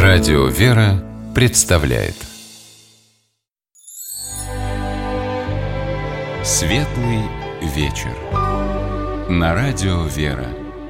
Радио «Вера» представляет Светлый вечер на Радио «Вера».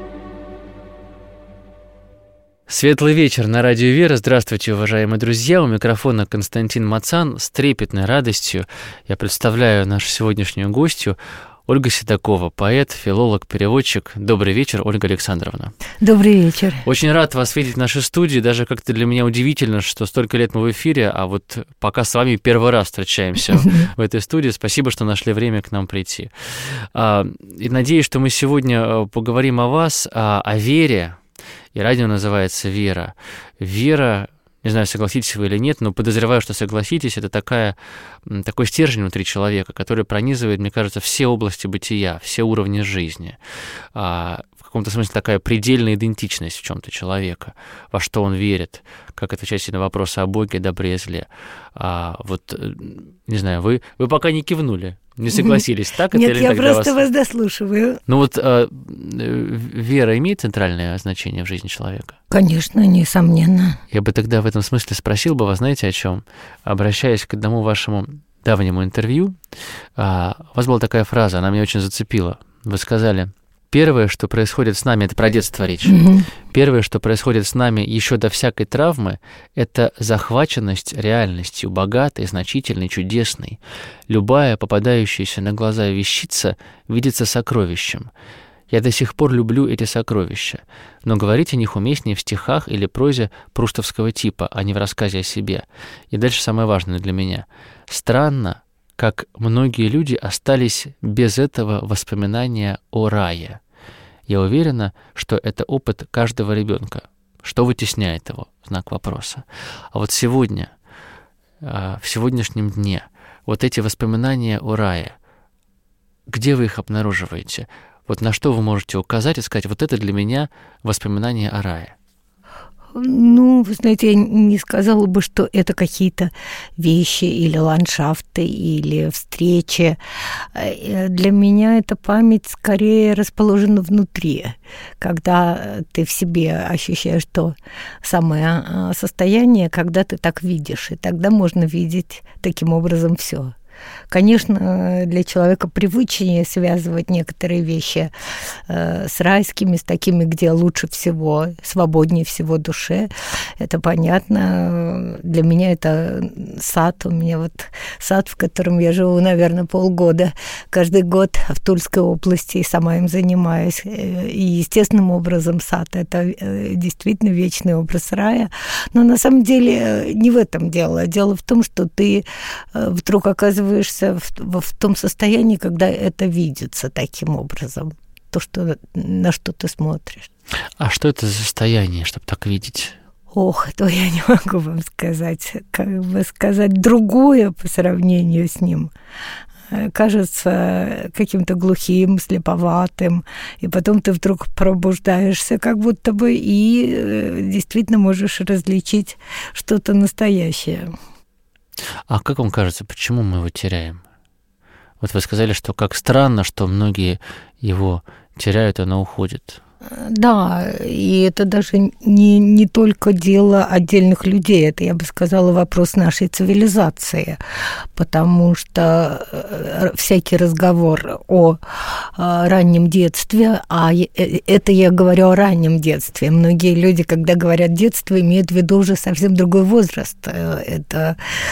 Светлый вечер на Радио «Вера». Здравствуйте, уважаемые друзья. У микрофона Константин Мацан. С трепетной радостью я представляю нашу сегодняшнюю гостью Ольга Седокова, поэт, филолог, переводчик. Добрый вечер, Ольга Александровна. Добрый вечер. Очень рад вас видеть в нашей студии. Даже как-то для меня удивительно, что столько лет мы в эфире, а вот пока с вами первый раз встречаемся в этой студии. Спасибо, что нашли время к нам прийти. И надеюсь, что мы сегодня поговорим о вас, о вере. И радио называется «Вера». Вера, не знаю, согласитесь вы или нет, но подозреваю, что согласитесь, это такой стержень внутри человека, который пронизывает, мне кажется, все области бытия, все уровни жизни. В каком-то смысле такая предельная идентичность в чем-то человека, во что он верит, как отвечать на вопросы о Боге, добре и зле. Не знаю, вы пока не кивнули, не согласились, так это Нет, или я так просто вас дослушиваю. Ну вот вера имеет центральное значение в жизни человека? Конечно, несомненно. Я бы тогда в этом смысле спросил бы вас, знаете, о чем? Обращаясь к одному вашему давнему интервью, у вас была такая фраза, она меня очень зацепила. Вы сказали: первое, что происходит с нами, это про детство речь, первое, что происходит с нами еще до всякой травмы, это захваченность реальностью, богатой, значительной, чудесной. Любая попадающаяся на глаза вещица видится сокровищем. Я до сих пор люблю эти сокровища, но говорить о них уместнее в стихах или прозе прустовского типа, а не в рассказе о себе. И дальше самое важное для меня. Странно, как многие люди остались без этого воспоминания о рае. Я уверена, что это опыт каждого ребенка. Что вытесняет его? Знак вопроса. А вот сегодня, в сегодняшнем дне, вот эти воспоминания о рае, где вы их обнаруживаете? Вот на что вы можете указать и сказать: вот это для меня воспоминания о рае? Ну, вы знаете, я не сказала бы, что это какие-то вещи или ландшафты, или встречи. Для меня эта память скорее расположена внутри, когда ты в себе ощущаешь то самое состояние, когда ты так видишь, и тогда можно видеть таким образом все. Конечно, для человека привычнее связывать некоторые вещи с райскими, с такими, где лучше всего, свободнее всего душе. Это понятно. Для меня это сад. У меня вот сад, в котором я живу, наверное, полгода. Каждый год в Тульской области и сама им занимаюсь. И естественным образом сад – это действительно вечный образ рая. Но на самом деле не в этом дело. Дело в том, что ты вдруг оказываешься в том состоянии, когда это видится таким образом, на что ты смотришь. А что это за состояние, чтобы так видеть? Ох, то я не могу вам сказать. Как бы сказать другое по сравнению с ним. Кажется каким-то глухим, слеповатым, и потом ты вдруг пробуждаешься как будто бы и действительно можешь различить что-то настоящее. А как вам кажется, почему мы его теряем? Вот вы сказали, что как странно, что многие его теряют, оно уходит. Да, и это даже не только дело отдельных людей, это, я бы сказала, вопрос нашей цивилизации, потому что всякий разговор о раннем детстве, а это я говорю о раннем детстве, многие люди, когда говорят детство, имеют в виду уже совсем другой возраст, это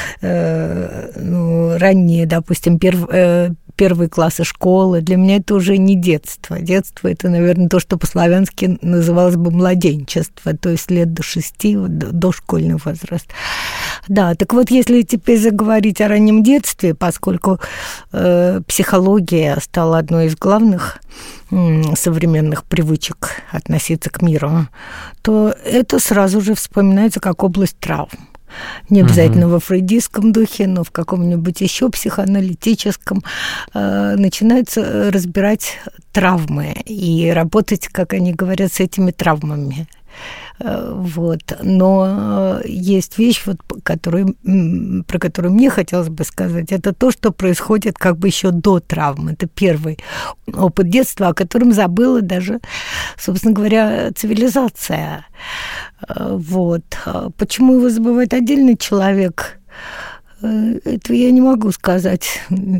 ранние, допустим, первые классы школы. Для меня это уже не детство. Детство – это, наверное, то, что по-славянски называлось бы младенчество, то есть лет до 6, дошкольный возраст. Да, так вот, если теперь заговорить о раннем детстве, поскольку психология стала одной из главных современных привычек относиться к миру, то это сразу же вспоминается как область травм. Не обязательно во фрейдистском духе, но в каком-нибудь еще психоаналитическом начинается разбирать травмы и работать, как они говорят, с этими травмами. Вот. Но есть вещь, вот, про которую мне хотелось бы сказать, это то, что происходит как бы еще до травмы. Это первый опыт детства, о котором забыла даже, собственно говоря, цивилизация. Вот. Почему его забывает отдельный человек, этого я не могу сказать.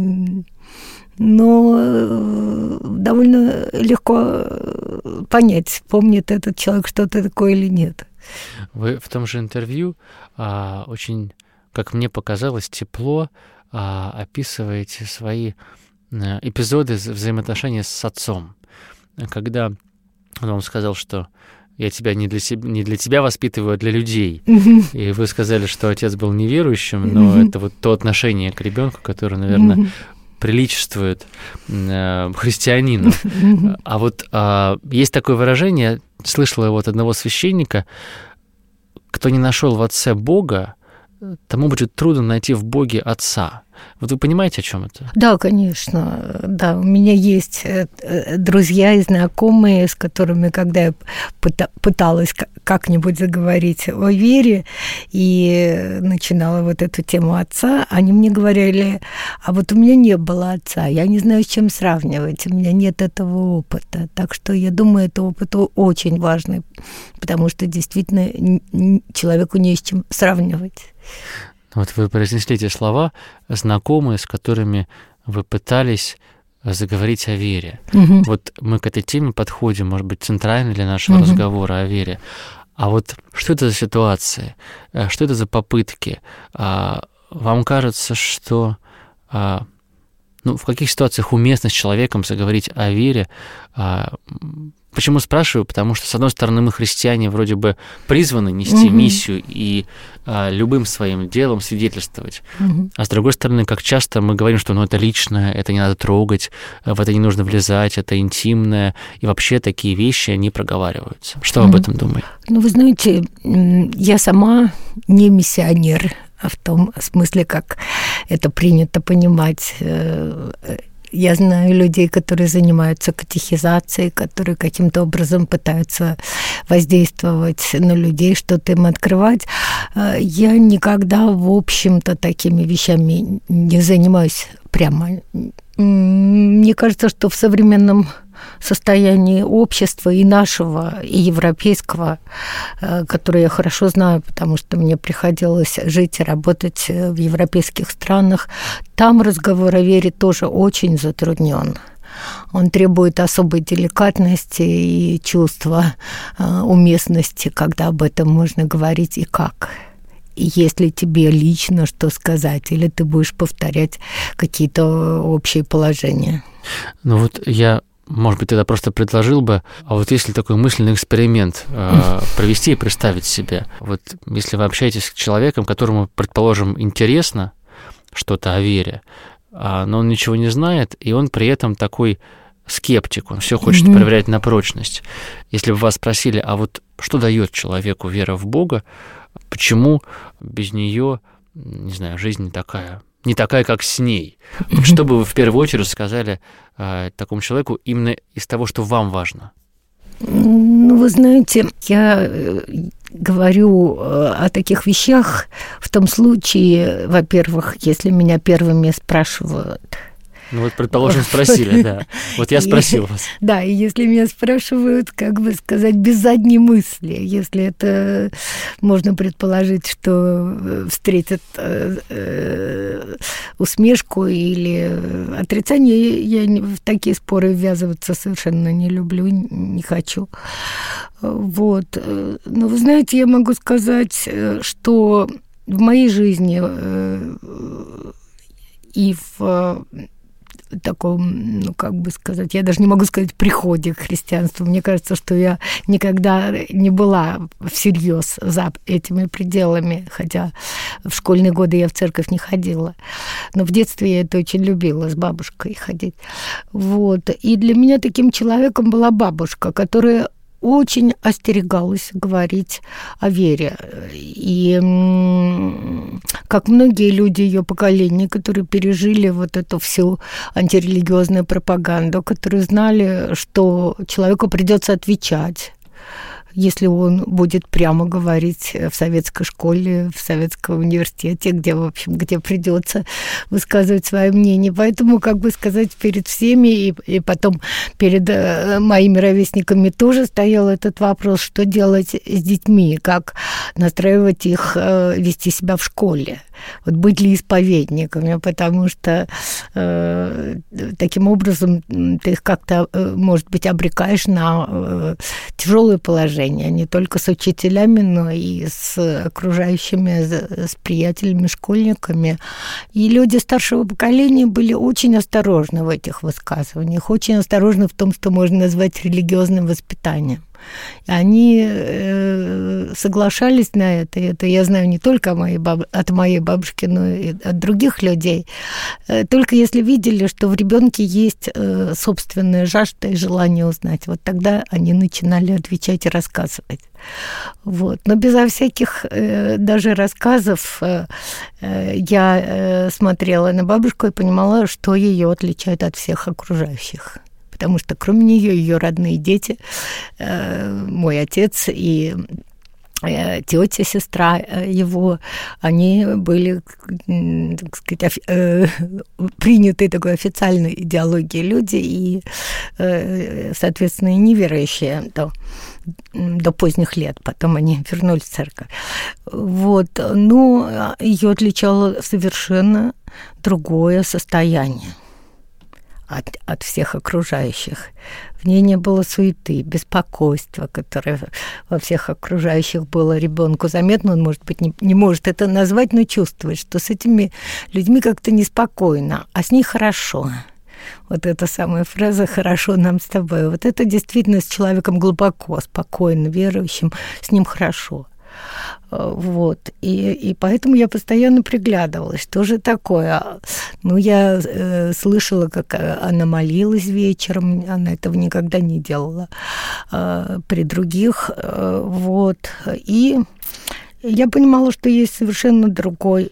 Но довольно легко понять, помнит этот человек что-то такое или нет. Вы в том же интервью очень, как мне показалось, тепло описываете свои эпизоды взаимоотношений с отцом. Когда он вам сказал, что я тебя не для тебя воспитываю, а для людей. И вы сказали, что отец был неверующим, но это вот то отношение к ребенку, которое, наверное, приличествует христианину. А вот есть такое выражение, слышал его от одного священника: кто не нашел в отце Бога, тому будет трудно найти в Боге отца. Вот вы понимаете, о чем это? Да, конечно. Да, у меня есть друзья и знакомые, с которыми, когда я пыталась как-нибудь заговорить о вере и начинала вот эту тему отца, они мне говорили: а вот у меня не было отца, я не знаю, с чем сравнивать, у меня нет этого опыта. Так что я думаю, это опыт очень важный, потому что действительно человеку не с чем сравнивать. Вот вы произнесли эти слова, знакомые, с которыми вы пытались заговорить о вере. Вот мы к этой теме подходим, может быть, центральной для нашего разговора о вере. А вот что это за ситуации? Что это за попытки? Вам кажется, что в каких ситуациях уместно с человеком заговорить о вере? Почему спрашиваю? Потому что, с одной стороны, мы, христиане, вроде бы призваны нести миссию и любым своим делом свидетельствовать. А с другой стороны, как часто мы говорим, что это личное, это не надо трогать, в это не нужно влезать, это интимное, и вообще такие вещи не проговариваются. Что вы об этом думаете? Вы знаете, я сама не миссионер, в том смысле, как это принято понимать. Я знаю людей, которые занимаются катехизацией, которые каким-то образом пытаются воздействовать на людей, что-то им открывать. Я никогда, в общем-то, такими вещами не занимаюсь прямо. Мне кажется, что в современном состоянии общества и нашего, и европейского, которое я хорошо знаю, потому что мне приходилось жить и работать в европейских странах, там разговор о вере тоже очень затруднен. Он требует особой деликатности и чувства уместности, когда об этом можно говорить и как. И если тебе лично что сказать, или ты будешь повторять какие-то общие положения. Я, может быть, тогда просто предложил бы, а вот если такой мысленный эксперимент провести и представить себе, вот если вы общаетесь с человеком, которому, предположим, интересно что-то о вере, но он ничего не знает, и он при этом такой скептик, он все хочет проверять на прочность. Если бы вас спросили, а вот что дает человеку вера в Бога, почему без нее, не знаю, жизнь не такая, как с ней? Что бы вы в первую очередь сказали такому человеку именно из того, что вам важно? Вы знаете, я говорю о таких вещах в том случае, во-первых, если меня первыми спрашивают. Предположим, спросили, да. Вот я спросил вас. Да, и если меня спрашивают, без задней мысли, если это можно предположить, что встретят усмешку или отрицание, я в такие споры ввязываться совершенно не люблю, не хочу. Но вы знаете, я могу сказать, что в моей жизни и в таком, я даже не могу сказать приходе к христианству. Мне кажется, что я никогда не была всерьез за этими пределами, хотя в школьные годы я в церковь не ходила. Но в детстве я это очень любила, с бабушкой ходить. И для меня таким человеком была бабушка, которая очень остерегалась говорить о вере. И как многие люди ее поколения, которые пережили вот эту всю антирелигиозную пропаганду, которые знали, что человеку придется отвечать. если он будет прямо говорить в советской школе, в советском университете, где, в общем, где придется высказывать свое мнение. Поэтому, как бы сказать, перед всеми и потом перед моими ровесниками тоже стоял этот вопрос, что делать с детьми, как настраивать их вести себя в школе. Вот быть ли исповедниками, потому что таким образом ты их как-то, может быть, обрекаешь на тяжелое положение, не только с учителями, но и с окружающими, с приятелями, школьниками. И люди старшего поколения были очень осторожны в этих высказываниях, очень осторожны в том, что можно назвать религиозным воспитанием. Они соглашались на это. Это я знаю не только от моей бабушки, но и от других людей. Только если видели, что в ребенке есть собственная жажда и желание узнать, вот тогда они начинали отвечать и рассказывать. Вот. Но безо всяких даже рассказов я смотрела на бабушку и понимала, что ее отличает от всех окружающих. Потому что кроме нее, ее родные дети, мой отец и тетя, сестра его, они были, так сказать, приняты такой официальной идеологией люди и, соответственно, неверующие до поздних лет. Потом они вернулись в церковь. Вот. Но ее отличало совершенно другое состояние от всех окружающих. В ней не было суеты, беспокойства, которое во всех окружающих было ребенку заметно. Он, может быть, не может это назвать, но чувствует, что с этими людьми как-то неспокойно, а с ней хорошо. Вот эта самая фраза «хорошо нам с тобой». Вот это действительно с человеком глубоко, спокойно, верующим, с ним хорошо. Вот. И поэтому я постоянно приглядывалась, что же такое. Ну, я слышала, как она молилась вечером, она этого никогда не делала при других. Вот. И я понимала, что есть совершенно другой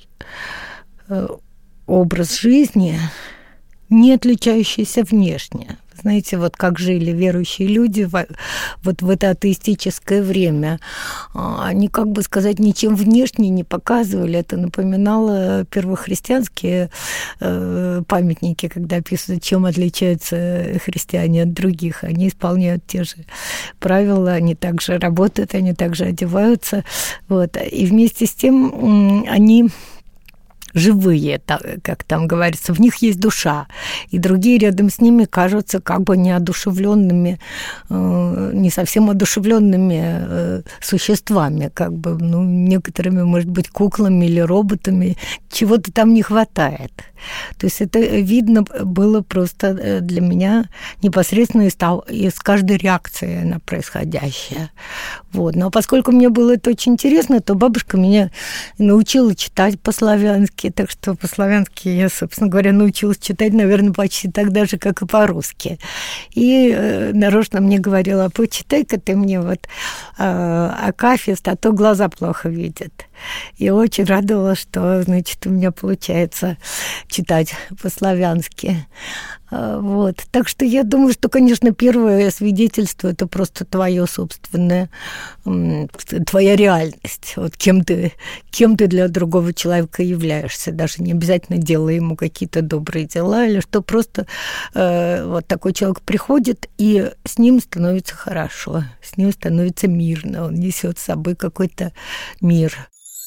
образ жизни, не отличающийся внешне. Знаете, вот как жили верующие люди вот в это атеистическое время. Они, как бы сказать, ничем внешне не показывали. Это напоминало первохристианские памятники, когда описывают, чем отличаются христиане от других. Они исполняют те же правила, они также работают, они также одеваются. Вот. И вместе с тем они живые, как там говорится, в них есть душа, и другие рядом с ними кажутся как бы неодушевленными, не совсем одушевленными существами, как бы, ну, некоторыми, может быть, куклами или роботами, чего-то там не хватает. То есть это видно было просто для меня непосредственно из каждой реакции на происходящее. Вот. Но поскольку мне было это очень интересно, то бабушка меня научила читать по-славянски, так что по-славянски я, собственно говоря, научилась читать, наверное, почти так даже, как и по-русски. И нарочно мне говорила: почитай-ка ты мне вот акафист, а то глаза плохо видят. И очень радовалась, что, значит, у меня получается читать по-славянски. Вот. Так что я думаю, что, конечно, первое свидетельство – это просто твоя собственная, твоя реальность. Вот кем ты для другого человека являешься. Даже не обязательно делая ему какие-то добрые дела, или что просто вот такой человек приходит, и с ним становится хорошо, с ним становится мирно, он несет с собой какой-то мир.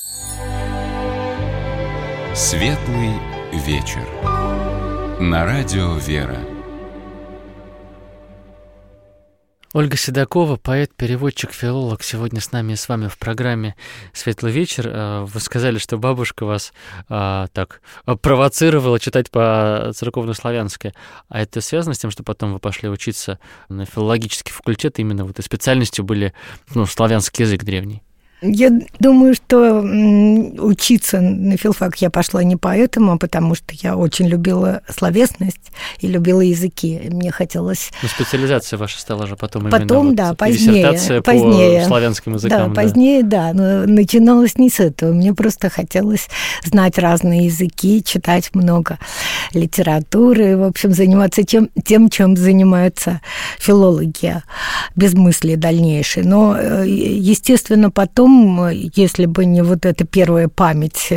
Светлый вечер. На радио «Вера». Ольга Седокова, поэт, переводчик, филолог, сегодня с нами и с вами в программе «Светлый вечер». Вы сказали, что бабушка вас так провоцировала читать по-церковно-славянски. А это связано с тем, что потом вы пошли учиться на филологический факультет, именно вот и специальностью были славянский язык древний? Я думаю, что учиться на филфак я пошла не поэтому, а потому что я очень любила словесность и любила языки. Мне хотелось... Ну, специализация ваша стала же потом именно да, вот позднее, диссертация по славянским языкам. Да, позднее, да. Но начиналось не с этого. Мне просто хотелось знать разные языки, читать много литературы, в общем, заниматься тем, чем занимаются филологи, без мысли дальнейшей. Но, естественно, потом, если бы не вот эта первая память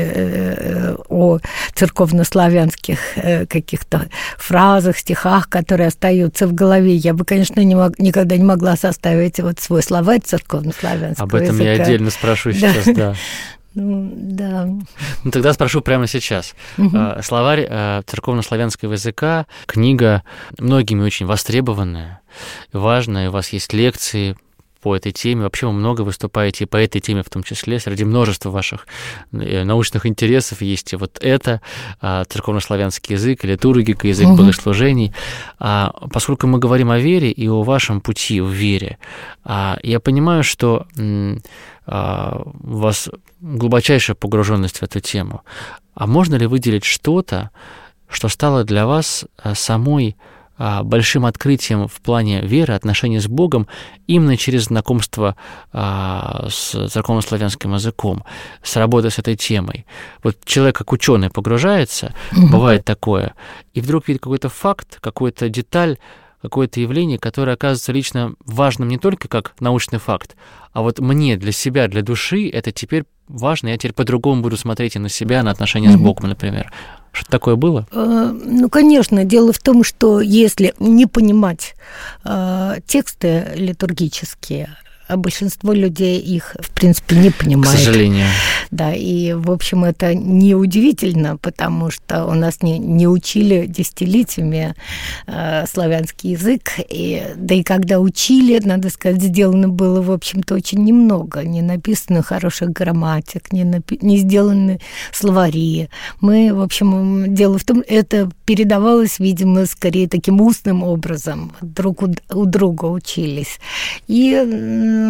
о церковнославянских каких-то фразах, стихах, которые остаются в голове, я бы, конечно, никогда не могла составить вот свой словарь церковнославянского языка. Об этом я отдельно спрошу сейчас, да. Да. Ну, тогда спрошу прямо сейчас. Словарь церковнославянского языка, книга многими очень востребованная, важная, у вас есть лекции по этой теме. Вообще вы много выступаете и по этой теме в том числе. Среди множества ваших научных интересов есть и вот это, церковнославянский язык, литургика, язык богослужений. Поскольку мы говорим о вере и о вашем пути в вере, я понимаю, что у вас глубочайшая погруженность в эту тему. А можно ли выделить что-то, что стало для вас самой большим открытием в плане веры, отношений с Богом именно через знакомство с церковнославянским языком, с работой с этой темой? Вот человек как ученый погружается, бывает такое, и вдруг видит какой-то факт, какую-то деталь, какое-то явление, которое оказывается лично важным не только как научный факт, а вот мне, для себя, для души это теперь важно, я теперь по-другому буду смотреть и на себя, на отношения с Богом, например. Что такое было? Ну, конечно. Дело в том, что если не понимать тексты литургические, а большинство людей их, в принципе, не понимает. К сожалению. Да, и, в общем, это неудивительно, потому что у нас не учили десятилетиями славянский язык, да и когда учили, надо сказать, сделано было, в общем-то, очень немного. Не написано хороших грамматик, не сделаны словари. Мы, в общем, дело в том, это передавалось, видимо, скорее таким устным образом. Друг у друга учились. И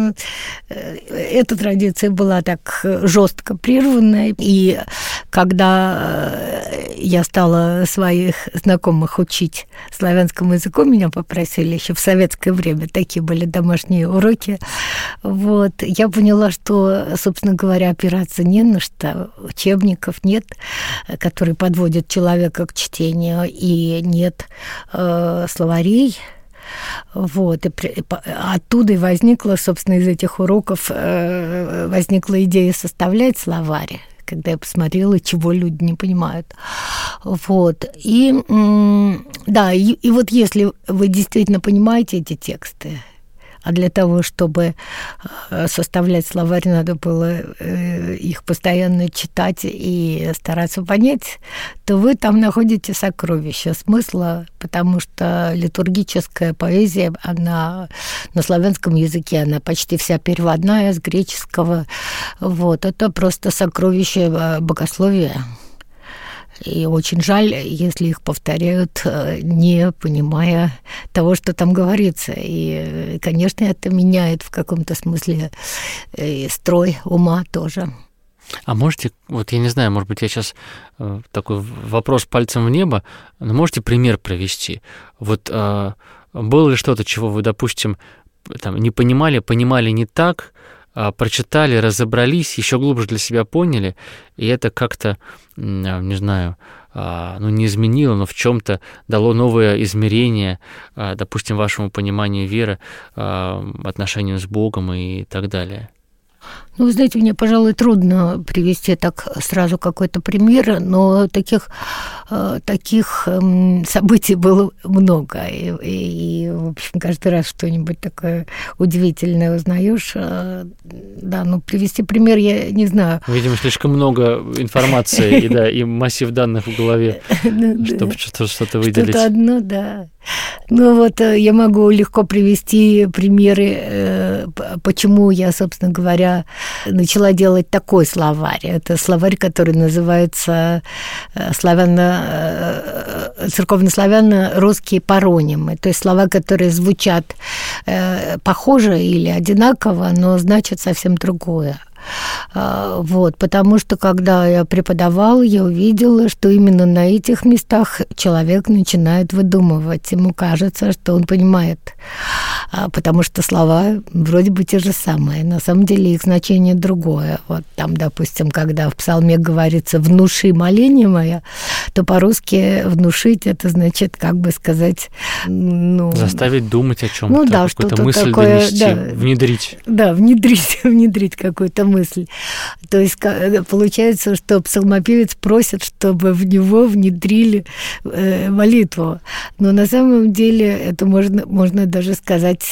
эта традиция была так жестко прервана, и когда я стала своих знакомых учить славянскому языку, меня попросили еще в советское время, такие были домашние уроки, вот, я поняла, что, собственно говоря, опираться не на что, учебников нет, которые подводят человека к чтению, и нет словарей. Вот, и оттуда и возникла, собственно, из этих уроков возникла идея составлять словарь, когда я посмотрела, чего люди не понимают. Вот, и да, и вот если вы действительно понимаете эти тексты, а для того, чтобы составлять словарь, надо было их постоянно читать и стараться понять, то вы там находите сокровища смысла, потому что литургическая поэзия, она на славянском языке, она почти вся переводная с греческого. Вот, это просто сокровище богословия. И очень жаль, если их повторяют, не понимая того, что там говорится. И, конечно, это меняет в каком-то смысле строй ума тоже. А можете, вот я не знаю, может быть, я сейчас такой вопрос пальцем в небо, но можете пример привести? Вот было ли что-то, чего вы, допустим, там, не понимали не так, прочитали, разобрались, еще глубже для себя поняли, и это как-то, не знаю, не изменило, но в чем-то дало новое измерение, допустим, вашему пониманию веры, отношению с Богом и так далее? Ну, вы знаете, мне, пожалуй, трудно привести так сразу какой-то пример, но таких событий было много. И, в общем, каждый раз что-нибудь такое удивительное узнаешь. Да, ну, привести пример я не знаю. Видимо, слишком много информации и массив данных в голове, чтобы что-то выделить. Что-то одно, да. Ну вот я могу легко привести примеры, почему я, собственно говоря, начала делать такой словарь. Это словарь, который называется церковнославяно-русские паронимы. То есть слова, которые звучат похоже или одинаково, но значат совсем другое. Вот, потому что, когда я преподавала, я увидела, что именно на этих местах человек начинает выдумывать. Ему кажется, что он понимает, потому что слова вроде бы те же самые. На самом деле их значение другое. Вот там, допустим, когда в псалме говорится «внуши моление мое», то по-русски «внушить» — это значит, как бы сказать... заставить думать о чем-то, ну, да, какую-то мысль такое, донести, да, внедрить. Да, внедрить какую-то мысль. То есть получается, что псалмопевец просит, чтобы в него внедрили молитву. Но на самом деле это можно даже сказать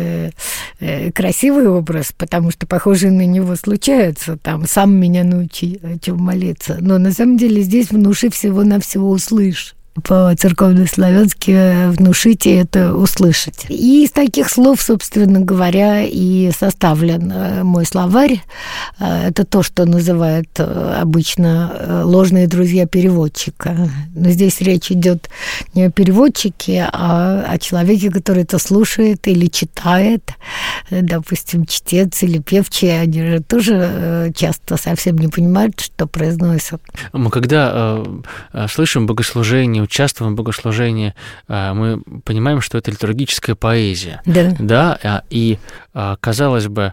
красивый образ, потому что похожие на него случаются. Там «сам меня научи, о чем молиться». Но на самом деле здесь «внуши всего-навсего услышь». По-церковнославянски «внушите» — это «услышать». И из таких слов, собственно говоря, и составлен мой словарь. Это то, что называют обычно ложные друзья переводчика. Но здесь речь идет не о переводчике, а о человеке, который это слушает или читает. Допустим, чтец или певчий, они же тоже часто совсем не понимают, что произносят. Мы когда слышим богослужение, участвуем в богослужении, мы понимаем, что это литургическая поэзия. Да? И, казалось бы,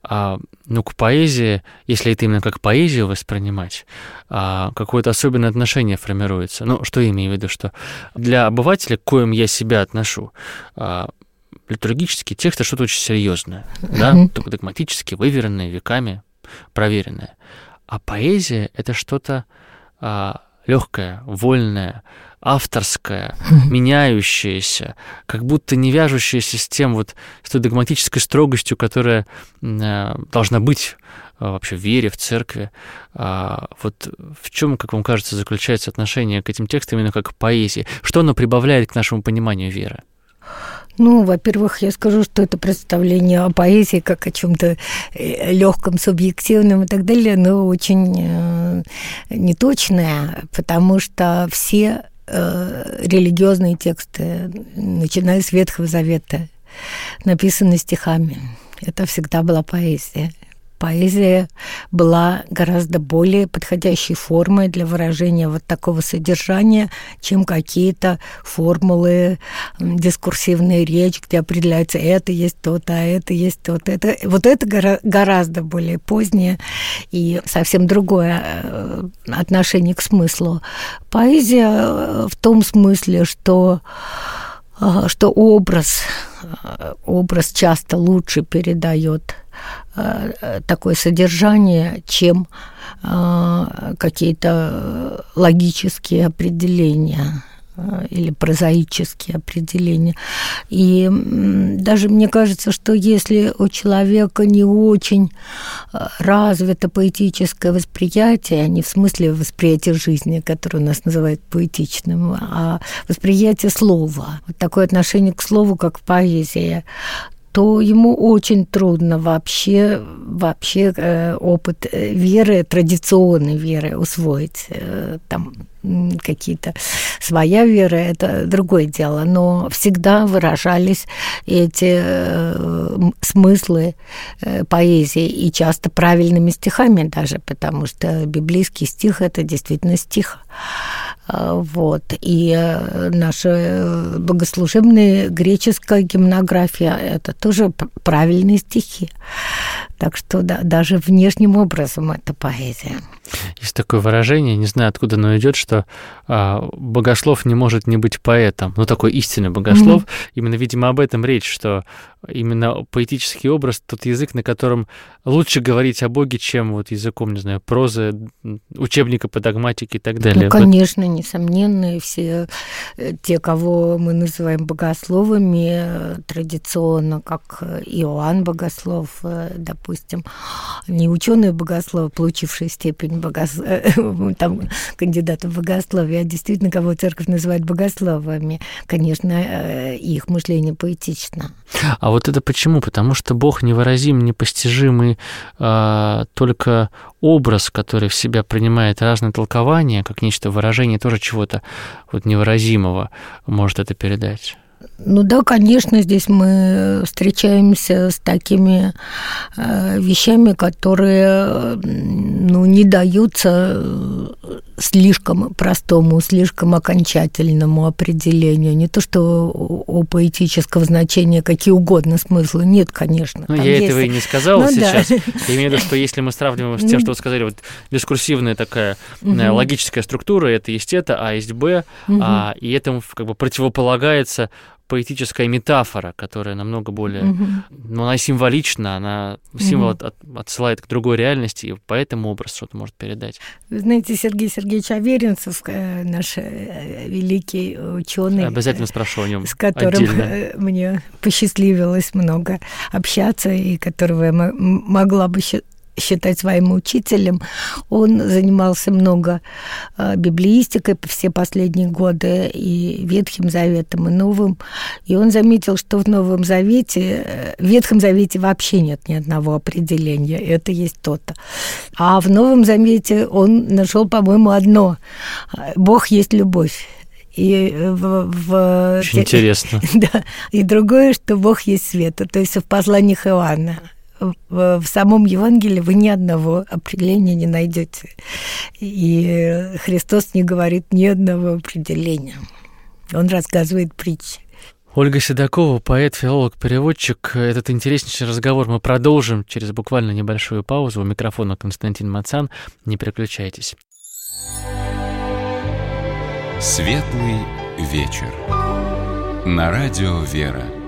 к поэзии, если это именно как поэзию воспринимать, какое-то особенное отношение формируется. Что я имею в виду? Что для обывателя, к коим я себя отношу, литургический текст — это что-то очень серьезное, да? Догматически выверенное, веками проверенное. А поэзия — это что-то легкое, вольное, авторское, меняющееся, как будто не вяжущееся с той догматической строгостью, которая должна быть вообще в вере, в церкви. Вот в чем, как вам кажется, заключается отношение к этим текстам именно как к поэзии? Что оно прибавляет к нашему пониманию веры? Во-первых, я скажу, что это представление о поэзии как о чем-то легком, субъективном и так далее, но очень неточное, потому что все религиозные тексты, начиная с Ветхого Завета, написаны стихами. Это всегда была поэзия. Поэзия была гораздо более подходящей формой для выражения такого содержания, чем какие-то формулы, дискурсивная речь, где определяется это есть то-то, а это есть то-то. Это гораздо более позднее и совсем другое отношение к смыслу. Поэзия в том смысле, что образ часто лучше передает такое содержание, чем какие-то логические определения или прозаические определения. И даже мне кажется, что если у человека не очень развито поэтическое восприятие, не в смысле восприятия жизни, которое у нас называют поэтичным, а восприятие слова, такое отношение к слову, как в поэзии, то ему очень трудно вообще опыт веры, традиционной веры усвоить. Там какие-то своя вера, это другое дело, но всегда выражались эти смыслы поэзии, и часто правильными стихами даже, потому что библейский стих — это действительно стих. И наша богослужебная греческая гимнография — это тоже правильные стихи. Так что даже внешним образом это поэзия. Есть такое выражение, не знаю, откуда оно идет, что богослов не может не быть поэтом. Такой истинный богослов. Именно, видимо, об этом речь, что именно поэтический образ — тот язык, на котором лучше говорить о Боге, чем языком, не знаю, прозы, учебника по догматике и так далее. Конечно, несомненно, все те, кого мы называем богословами традиционно, как Иоанн Богослов, допустим, не ученый-богослов, получивший степень кандидата в богословие, а действительно, кого церковь называет богословами, конечно, их мышление поэтично. А вот это почему? Потому что Бог невыразим, непостижимый, только образ, который в себя принимает разные толкования, как нечто выражение тоже чего-то невыразимого, может это передать. Ну да, конечно, здесь мы встречаемся с такими вещами, которые не даются слишком простому, слишком окончательному определению. Не то, что у поэтического значения какие угодно смыслы. Нет, конечно. Ну, я этого и не сказала сейчас. Да. Я имею в виду, что если мы сравниваем с тем, что вы сказали, вот дискурсивная такая логическая структура, это есть это, а есть Б, и этому как бы противополагается поэтическая метафора, которая намного более... она символична, она символ отсылает к другой реальности, и поэтому образ что-то может передать. Вы знаете, Сергей Сергеевич Аверинцев, наш великий ученый, обязательно спрошу о нем, с которым отдельно. Мне посчастливилось много общаться, и которого я могла бы считать своим учителем. Он занимался много библеистикой все последние годы, и Ветхим Заветом, и Новым. И он заметил, что в Ветхом Завете вообще нет ни одного определения. Это есть то-то. А в Новом Завете он нашел, по-моему, одно. Бог есть любовь. И очень интересно. Да. И другое, что Бог есть свет. То есть в посланиях Иоанна. В самом Евангелии вы ни одного определения не найдете. И Христос не говорит ни одного определения. Он рассказывает притчи. Ольга Седокова, поэт, филолог, переводчик. Этот интереснейший разговор мы продолжим через буквально небольшую паузу. У микрофона Константин Мацан. Не переключайтесь. Светлый вечер. На радио «Вера».